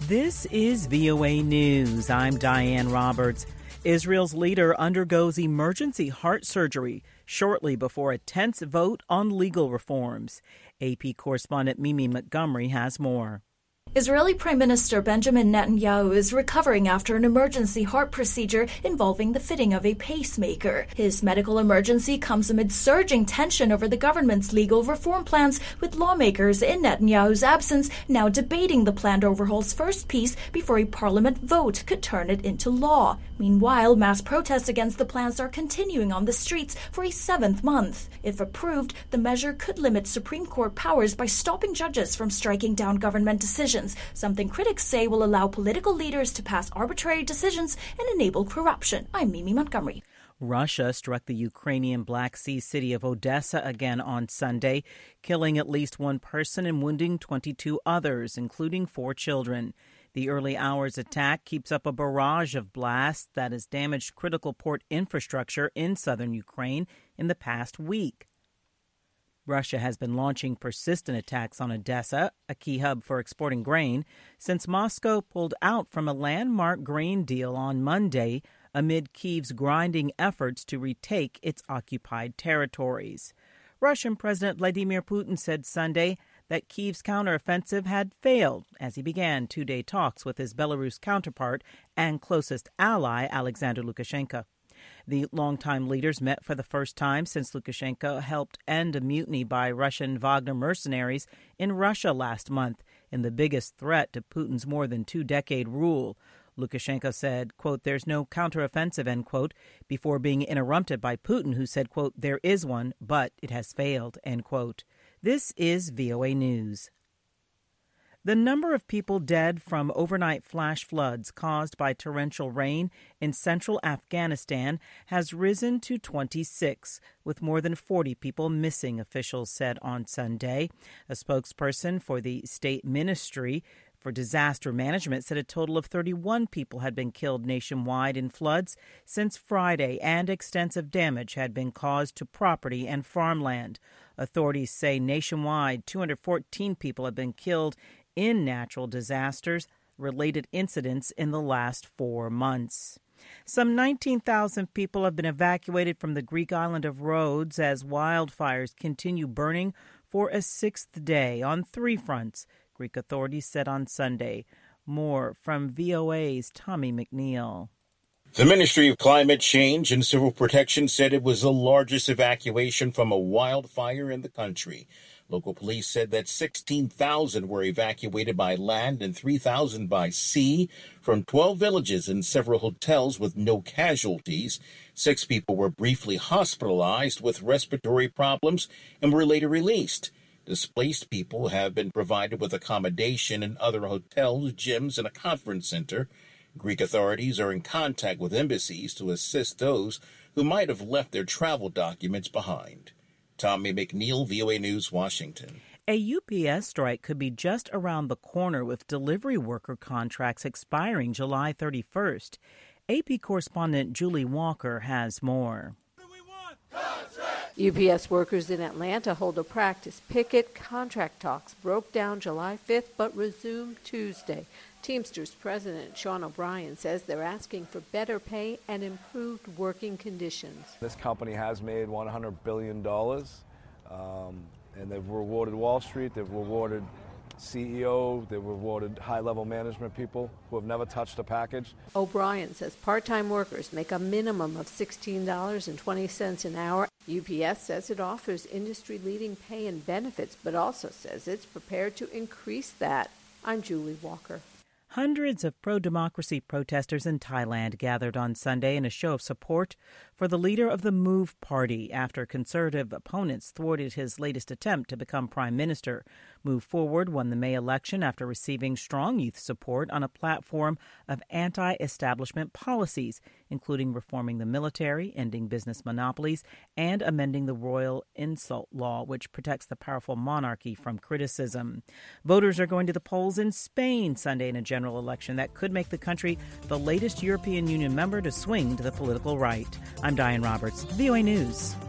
This is VOA News. I'm Diane Roberts. Israel's leader undergoes emergency heart surgery shortly before a tense vote on legal reforms. AP correspondent Mimi Montgomery has more. Israeli Prime Minister Benjamin Netanyahu is recovering after an emergency heart procedure involving the fitting of a pacemaker. His medical emergency comes amid surging tension over the government's legal reform plans, with lawmakers in Netanyahu's absence now debating the planned overhaul's first piece before a parliament vote could turn it into law. Meanwhile, mass protests against the plans are continuing on the streets for a seventh month. If approved, the measure could limit Supreme Court powers by stopping judges from striking down government decisions, something critics say will allow political leaders to pass arbitrary decisions and enable corruption. I'm Mimi Montgomery. Russia struck the Ukrainian Black Sea city of Odessa again on Sunday, killing at least one person and wounding 22 others, including 4 children. The early hours attack keeps up a barrage of blasts that has damaged critical port infrastructure in southern Ukraine in the past week. Russia has been launching persistent attacks on Odessa, a key hub for exporting grain, since Moscow pulled out from a landmark grain deal on Monday amid Kyiv's grinding efforts to retake its occupied territories. Russian President Vladimir Putin said Sunday that Kyiv's counteroffensive had failed as he began two-day talks with his Belarus counterpart and closest ally, Alexander Lukashenko. The longtime leaders met for the first time since Lukashenko helped end a mutiny by Russian Wagner mercenaries in Russia last month, in the biggest threat to Putin's more than 2-decade rule. Lukashenko said, quote, "There's no counteroffensive," end quote, before being interrupted by Putin, who said, quote, "There is one, but it has failed," end quote. This is VOA News. The number of people dead from overnight flash floods caused by torrential rain in central Afghanistan has risen to 26, with more than 40 people missing, officials said on Sunday. A spokesperson for the state ministry for disaster management said a total of 31 people had been killed nationwide in floods since Friday, and extensive damage had been caused to property and farmland. Authorities say nationwide 214 people have been killed in natural disasters-related incidents in the last 4 months. Some 19,000 people have been evacuated from the Greek island of Rhodes as wildfires continue burning for a 6th day on 3 fronts, Greek authorities said on Sunday. More from VOA's Tommy McNeil. The Ministry of Climate Change and Civil Protection said it was the largest evacuation from a wildfire in the country. Local police said that 16,000 were evacuated by land and 3,000 by sea from 12 villages and several hotels with no casualties. 6 people were briefly hospitalized with respiratory problems and were later released. Displaced people have been provided with accommodation in other hotels, gyms, and a conference center. Greek authorities are in contact with embassies to assist those who might have left their travel documents behind. Tommy McNeil, VOA News, Washington. A UPS strike could be just around the corner, with delivery worker contracts expiring July 31st. AP correspondent Julie Walker has more. UPS workers in Atlanta hold a practice picket. Contract talks broke down July 5th but resumed Tuesday. Teamsters President Sean O'Brien says they're asking for better pay and improved working conditions. This company has made $100 billion, and they've rewarded Wall Street, they've rewarded CEO, they've rewarded high-level management people who have never touched a package. O'Brien says part-time workers make a minimum of $16.20 an hour. UPS says it offers industry-leading pay and benefits, but also says it's prepared to increase that. I'm Julie Walker. Hundreds of pro-democracy protesters in Thailand gathered on Sunday in a show of support for the leader of the MOVE party after conservative opponents thwarted his latest attempt to become prime minister. Move Forward won the May election after receiving strong youth support on a platform of anti-establishment policies, including reforming the military, ending business monopolies, and amending the royal insult law, which protects the powerful monarchy from criticism. Voters are going to the polls in Spain Sunday in a general election that could make the country the latest European Union member to swing to the political right. I'm Diane Roberts, VOA News.